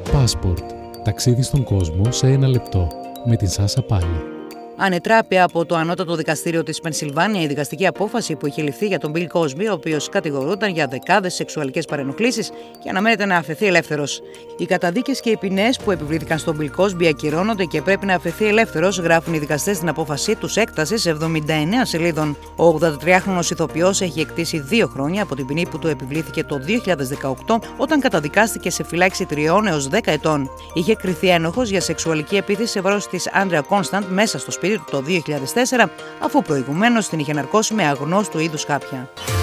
Passport. Ταξίδι στον κόσμο σε 1 λεπτό. Με την Σάσα Πάλι. Ανετράπη από το Ανώτατο Δικαστήριο της Πενσιλβάνια η δικαστική απόφαση που είχε ληφθεί για τον Μπιλ Κόσμπι, ο οποίος κατηγορούταν για δεκάδες σεξουαλικές παρενοχλήσεις και αναμένεται να αφαιθεί ελεύθερος. Οι καταδίκες και οι ποινές που επιβλήθηκαν στον Μπιλ Κόσμπι ακυρώνονται και πρέπει να αφαιθεί ελεύθερος, γράφουν οι δικαστές στην απόφασή τους έκτασης 79 σελίδων. Ο 83χρονος ηθοποιός έχει εκτίσει 2 χρόνια από την ποινή που του επιβλήθηκε το 2018 όταν καταδικάστηκε σε φυλάξη 3 έως 10 ετών. Είχε κριθεί ένοχος για σεξουαλική επίθεση σε βάρος της Άντρεα Κόνσταντ μέσα στο σπίτι του το 2004, αφού προηγουμένως την είχε ναρκώσει με αγνώστου είδους χάπια.